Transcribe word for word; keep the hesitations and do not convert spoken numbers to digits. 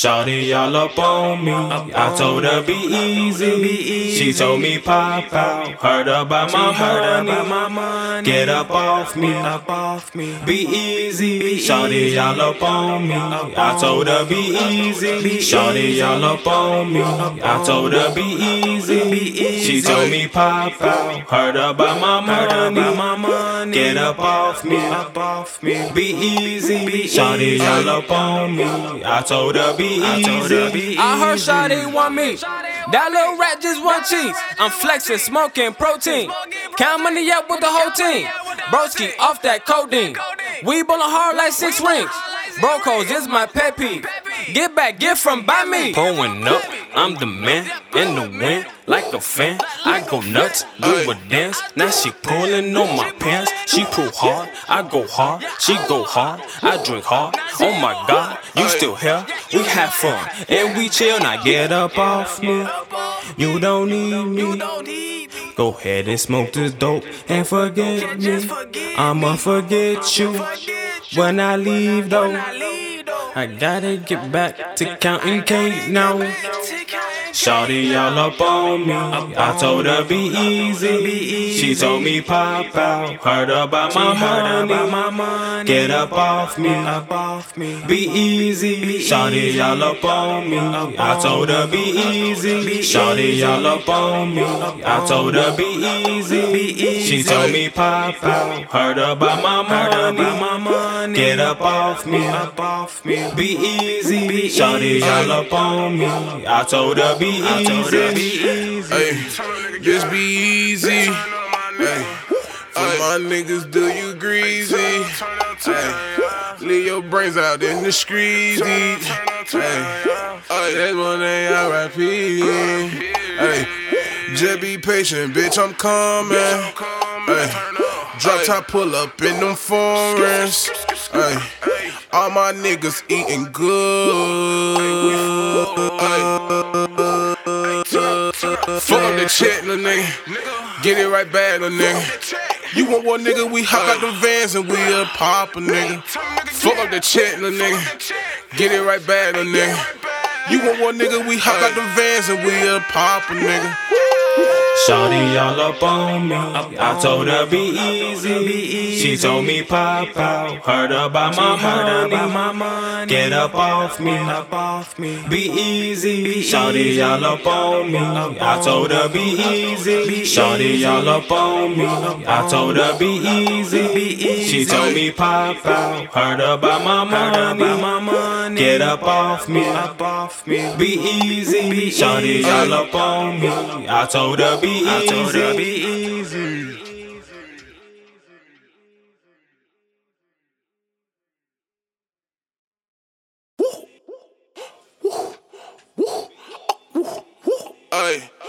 Shawty all up on me, I told her be easy. She told me pop out, heard about my honey. Get up off me, be easy. Shawty all up on me, I told her be easy. Shawty all up on me, I told her be easy. She told me pop out, heard about my money. Get up off me, be easy. Shawty all up on me, I told her be easy. I heard Shawty want me. That little rat just want cheese. I'm flexing, smoking protein. Count money up with the whole team. Broski off that codeine. We ballin' hard like six rings. Brocos is my pet peeve. Get back, get from by me. Pulling up, I'm the man in the wind like a fan. I go nuts, do a dance. Now she pulling on my pants. She pull hard, I go hard. She go hard, I drink hard. Oh my God, you still here? We have fun and we chill. Now get up off me. You don't need me. Go ahead and smoke this dope and forget me. I'ma forget you when I leave though. I gotta get back to counting cake now. Shawty all up on me, I told her be easy. She told me pop out, heard about my honey. Get up off me, be easy. Shawty all up on me, I told her be easy. Shawty all up on me, I told her be easy. She told me pop out, heard about my money. Get up off me, be easy. Shawty all up on me, I told her be easy. Hey, just be easy. Hey, for my niggas, do you greasy? Hey, leave your brains out in the streets. Hey, that's one day R I P. Hey, just be patient, bitch, I'm coming. Hey, drop top, pull up in them foreigns. Hey, all my niggas eating good. Fuck up the check, little nigga. Get it right back, little nigga. You want one nigga, we hop out the vans and we a pop a nigga. Fuck up the check, little nigga. Get it right back, little nigga. You want one nigga, we hop out the vans and we a pop a nigga. Shawty all up on me, I told her be easy. She told me pop out, heard about my honey. Get up off me, be easy. Shawty all up on me, I told her be easy. Shawty all up on me, I told her be easy. She told me pop out, heard about my money. Get up off me, be easy. Shawty all up on me, I told her be easy. I told her be easy. Ay.